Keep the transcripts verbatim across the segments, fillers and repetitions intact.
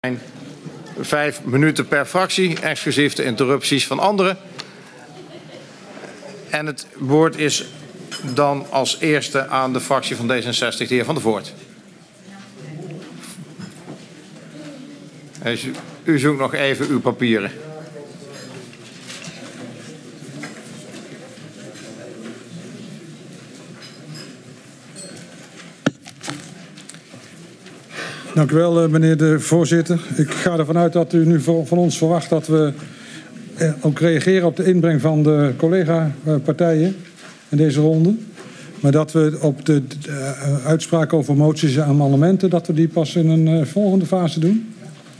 Vijf minuten per fractie, exclusief de interrupties van anderen. En het woord is dan als eerste aan de fractie van D zesenzestig, de heer Van der Voort. U zoekt nog even uw papieren. Dank u wel, meneer de voorzitter. Ik ga ervan uit dat u nu van ons verwacht dat we ook reageren op de inbreng van de collega-partijen in deze ronde. Maar dat we op de uitspraak over moties en amendementen, dat we die pas in een volgende fase doen.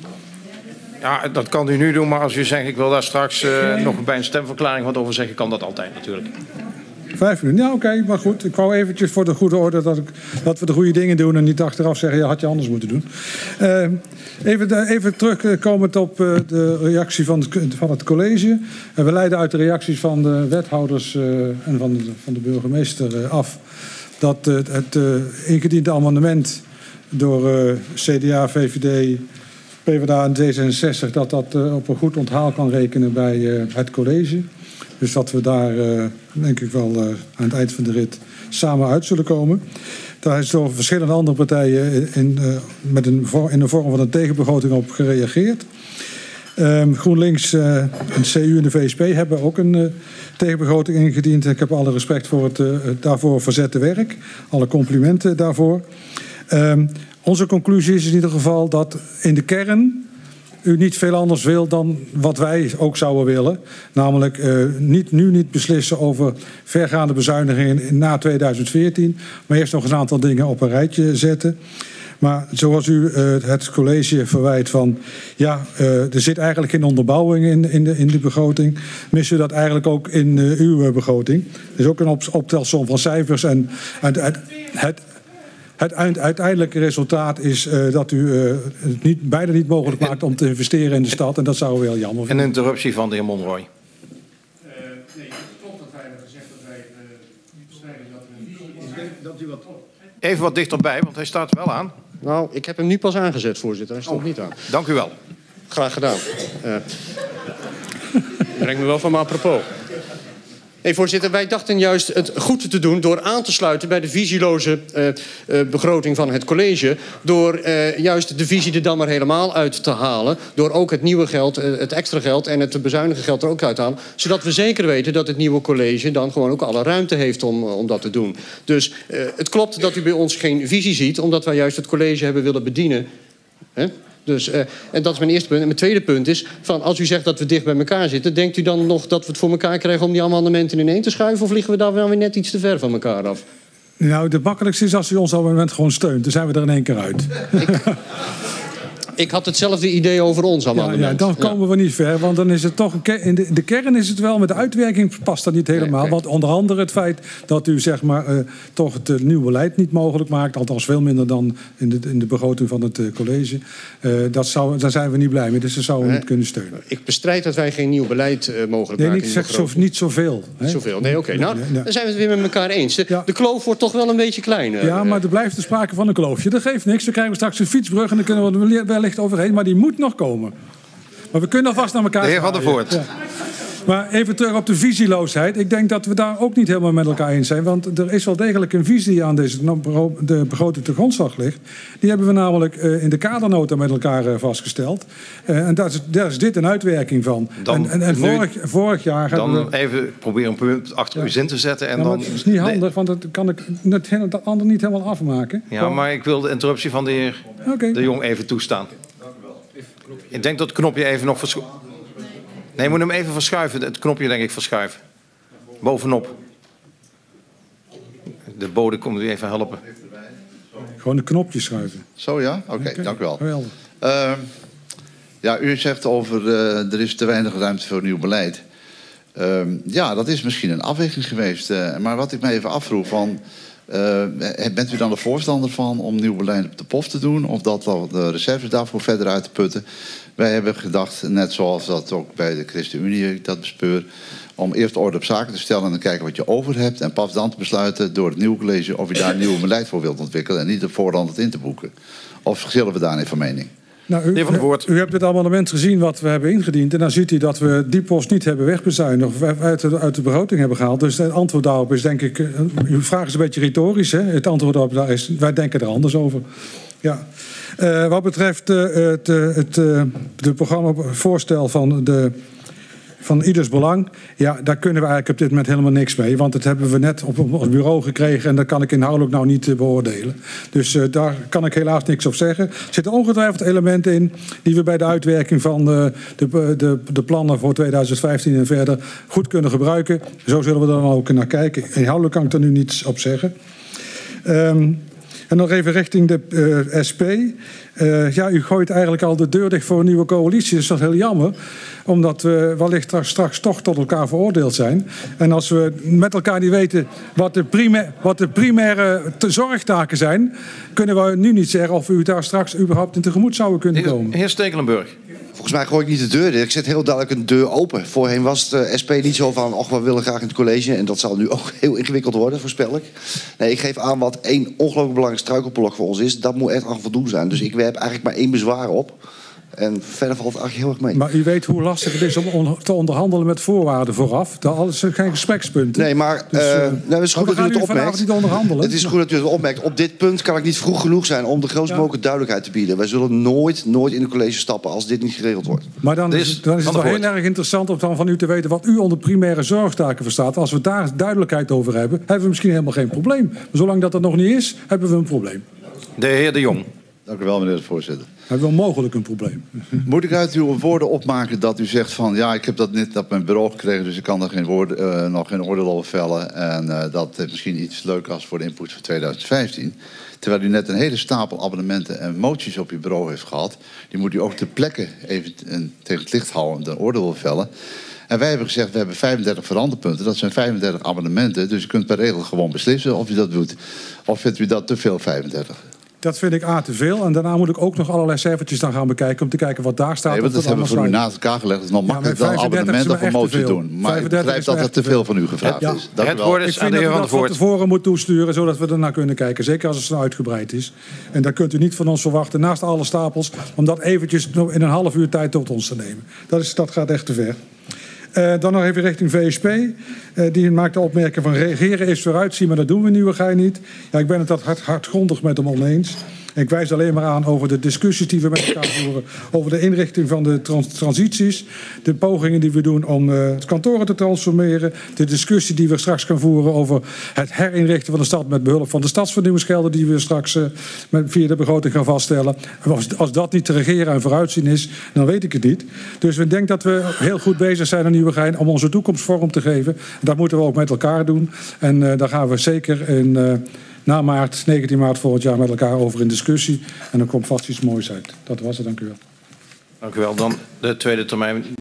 Ja, dat kan u nu doen, maar als u zegt ik wil daar straks uh, nog bij een stemverklaring wat over zeggen, kan dat altijd natuurlijk. Vijf minuten, ja oké, okay, maar goed. Ik wou eventjes voor de goede orde dat, ik, dat we de goede dingen doen en niet achteraf zeggen, ja, had je anders moeten doen. Uh, even, even terugkomend op uh, de reactie van het, van het college. Uh, we leiden uit de reacties van de wethouders uh, en van de, van de burgemeester uh, af dat uh, het uh, ingediende amendement door uh, C D A, V V D, PvdA en D zesenzestig, dat dat uh, op een goed onthaal kan rekenen bij uh, het college. Dus dat we daar, uh, denk ik wel, uh, aan het eind van de rit samen uit zullen komen. Daar is door verschillende andere partijen in, uh, met een, in de vorm van een tegenbegroting op gereageerd. Um, GroenLinks, uh, en C U en de V S P hebben ook een uh, tegenbegroting ingediend. Ik heb alle respect voor het uh, daarvoor verzette werk. Alle complimenten daarvoor. Um, onze conclusie is in ieder geval dat in de kern u niet veel anders wil dan wat wij ook zouden willen. Namelijk uh, niet, nu niet beslissen over vergaande bezuinigingen na tweeduizend veertien. Maar eerst nog een aantal dingen op een rijtje zetten. Maar zoals u uh, het college verwijt van, ja, uh, er zit eigenlijk geen onderbouwing in, in, de, in de begroting. Mis u dat eigenlijk ook in uh, uw begroting? Er is ook een op, optelsom van cijfers en het, het, het Het uiteindelijke resultaat is uh, dat u uh, het niet, bijna niet mogelijk maakt om te investeren in de stad. En dat zou wel jammer vinden. Een interruptie van de heer Monroy. Uh, nee, het klopt dat wij hebben gezegd dat wij uh, niet bestrijden dat er een visie is. Ik denk dat u wat... Even wat dichterbij, want hij staat er wel aan. Nou, ik heb hem nu pas aangezet, voorzitter. Hij stond oh, niet aan. Dank u wel. Graag gedaan. Uh, breng me wel van mijn apropos. Nee, voorzitter, wij dachten juist het goed te doen door aan te sluiten bij de visieloze uh, uh, begroting van het college. Door uh, juist de visie er dan maar helemaal uit te halen. Door ook het nieuwe geld, uh, het extra geld en het bezuinigen geld er ook uit te halen. Zodat we zeker weten dat het nieuwe college dan gewoon ook alle ruimte heeft om, uh, om dat te doen. Dus uh, het klopt dat u bij ons geen visie ziet, omdat wij juist het college hebben willen bedienen. Hè? Dus, uh, en dat is mijn eerste punt. En mijn tweede punt is, van als u zegt dat we dicht bij elkaar zitten, denkt u dan nog dat we het voor elkaar krijgen om die amendementen ineen te schuiven? Of liggen we daar wel weer net iets te ver van elkaar af? Nou, het makkelijkste is als u ons amendement gewoon steunt. Dan zijn we er in één keer uit. Ik, ik had hetzelfde idee over ons amendement. Ja, ja, dan komen ja. we niet ver, want dan is het toch een in de, de kern is het wel, met de uitwerking past dat niet helemaal. Nee, okay. Want onder andere het feit dat u zeg maar uh, toch het uh, nieuwe beleid niet mogelijk maakt, althans veel minder dan in de, in de begroting van het uh, college. Uh, dat zou, daar zijn we niet blij mee, dus dat zouden we nee, niet kunnen steunen. Ik bestrijd dat wij geen nieuw beleid uh, mogelijk nee, maken. Nee, ik zeg zo, niet zoveel. Niet zoveel, nee, oké. Okay. Nou, nee, nee. Dan zijn we het weer met elkaar eens. De, ja. de kloof wordt toch wel een beetje kleiner. Ja, maar er blijft er sprake van een kloofje. Dat geeft niks. Dan krijgen we straks een fietsbrug en dan kunnen we er wellicht overheen, maar die moet nog komen. Maar we kunnen alvast naar elkaar. De heer Van der Voort. Ja. Maar even terug op de visieloosheid. Ik denk dat we daar ook niet helemaal met elkaar eens zijn. Want er is wel degelijk een visie aan deze, de begroting te grondslag ligt. Die hebben we namelijk uh, in de kadernota met elkaar uh, vastgesteld. Uh, en daar is, daar is dit een uitwerking van. Dan, en en, en nu, vorig, vorig jaar dan hebben we... even proberen een punt achter ja. uw zin te zetten. En ja, dan, dat is niet handig, nee. want dat kan ik het, het ander niet helemaal afmaken. Ja, maar ik wil de interruptie van de heer okay. De Jong even toestaan. Ik denk dat het knopje even nog verschuiven. Nee, je moet hem even verschuiven. Het knopje denk ik verschuiven. Bovenop. De bode komt u even helpen. Gewoon een knopje schuiven. Zo ja? Oké, okay, okay. dank u wel. Geweldig. Uh, ja, u zegt over uh, er is te weinig ruimte voor nieuw beleid. Uh, ja, dat is misschien een afweging geweest. Uh, maar wat ik me even afvroeg van... Uh, bent u dan de voorstander van om nieuw beleid op de pof te doen? Of dat de reserves daarvoor verder uit te putten? Wij hebben gedacht, net zoals dat ook bij de ChristenUnie dat bespeur... om eerst orde op zaken te stellen en te kijken wat je over hebt... en pas dan te besluiten door het nieuwe college... of je daar een nieuw beleid voor wilt ontwikkelen... en niet op voorhand het in te boeken. Of verschillen we daarin van mening? Nou, u, de heer Van der Voort. U hebt het amendement gezien wat we hebben ingediend. En dan ziet u dat we die post niet hebben wegbezuinigd of uit de, uit de begroting hebben gehaald. Dus het antwoord daarop is denk ik... Uw vraag is een beetje retorisch. Hè? Het antwoord daarop daar is, wij denken er anders over. Ja. Uh, wat betreft uh, het, uh, het uh, de programmavoorstel van de... Van ieders belang, ja, daar kunnen we eigenlijk op dit moment helemaal niks mee. Want dat hebben we net op ons bureau gekregen en dat kan ik inhoudelijk nou niet uh, beoordelen. Dus uh, daar kan ik helaas niks op zeggen. Er zitten ongetwijfeld elementen in die we bij de uitwerking van uh, de, de, de plannen voor tweeduizend vijftien en verder goed kunnen gebruiken. Zo zullen we er dan ook naar kijken. Inhoudelijk kan ik er nu niets op zeggen. Um, En nog even richting de uh, S P. Uh, ja, u gooit eigenlijk al de deur dicht voor een nieuwe coalitie. Dus dat is heel jammer. Omdat we wellicht straks toch tot elkaar veroordeeld zijn. En als we met elkaar niet weten wat de, primaire, wat de primaire zorgtaken zijn... kunnen we nu niet zeggen of u daar straks überhaupt in tegemoet zouden kunnen komen. Heer, heer Stekelenburg. Volgens mij gooi ik niet de deur dicht. Ik zet heel duidelijk een deur open. Voorheen was het uh, S P niet zo van... och, we willen graag in het college. En dat zal nu ook heel ingewikkeld worden, voorspel ik. Nee, ik geef aan wat één ongelooflijk belangrijk struikelblok voor ons is. Dat moet echt aan voldoen zijn. Dus ik werp eigenlijk maar één bezwaar op. En verder valt het eigenlijk heel erg mee. Maar u weet hoe lastig het is om on- te onderhandelen met voorwaarden vooraf. Dat zijn geen gesprekspunten. Nee, maar Dus, uh, uh, nou, het is goed dat u het opmerkt. Niet onderhandelen. Het is goed dat u het opmerkt. Op dit punt kan ik niet vroeg genoeg zijn om de grootste mogelijke duidelijkheid te bieden. Wij zullen nooit, nooit in een college stappen als dit niet geregeld wordt. Maar dan is, dan is het wel heel erg interessant om dan van u te weten wat u onder primaire zorgtaken verstaat. Als we daar duidelijkheid over hebben, hebben we misschien helemaal geen probleem. Maar zolang dat er nog niet is, hebben we een probleem. De heer De Jong. Dank u wel, meneer de voorzitter. Hebben we mogelijk een probleem. Moet ik uit uw woorden opmaken dat u zegt van... ja, ik heb dat net op mijn bureau gekregen... dus ik kan er geen woord, uh, nog geen oordeel over vellen... en uh, dat is misschien iets leuk als voor de input voor tweeduizend vijftien... terwijl u net een hele stapel abonnementen en moties op uw bureau heeft gehad... die moet u ook ter plekke even tegen het licht houden... en een oordeel over vellen... En wij hebben gezegd, we hebben vijfendertig veranderpunten. Dat zijn vijfendertig abonnementen. Dus u kunt per regel gewoon beslissen of u dat doet. Of vindt u dat te veel, vijfendertig? Dat vind ik A, te veel. En daarna moet ik ook nog allerlei cijfertjes dan gaan bekijken... om te kijken wat daar staat. Nee, want dat hebben we voor u naast elkaar gelegd. Het is nog makkelijker dan abonnementen of een motie doen. Maar ik begrijp dat het te veel van u gevraagd ja. is. Dank Het u wel. woord is Ik vind aan de dat heer u Van dat der van Voort. tevoren moet toesturen... zodat we ernaar kunnen kijken. Zeker als het zo uitgebreid is. En dan kunt u niet van ons verwachten, naast alle stapels... om dat eventjes in een half uur tijd tot ons te nemen. Dat, is, dat gaat echt te ver. Uh, dan nog even richting V S P. Uh, die maakt de opmerking van regeren is vooruitzien, maar dat doen we nieuwigheid niet. Ja, ik ben het dat hard, hardgrondig met hem oneens. Ik wijs alleen maar aan over de discussies die we met elkaar voeren... over de inrichting van de trans- transities... de pogingen die we doen om uh, het kantoren te transformeren... de discussie die we straks gaan voeren over het herinrichten van de stad... met behulp van de stadsvernieuwingsgelden die we straks uh, met, via de begroting gaan vaststellen. Als, als dat niet te regeren en vooruitzien is, dan weet ik het niet. Dus we denken dat we heel goed bezig zijn aan Nieuwegein... om onze toekomst vorm te geven. Dat moeten we ook met elkaar doen. En uh, daar gaan we zeker in... Uh, na maart, negentien maart volgend jaar met elkaar over in discussie. En dan komt vast iets moois uit. Dat was het, dank u wel. Dank u wel. Dan de tweede termijn.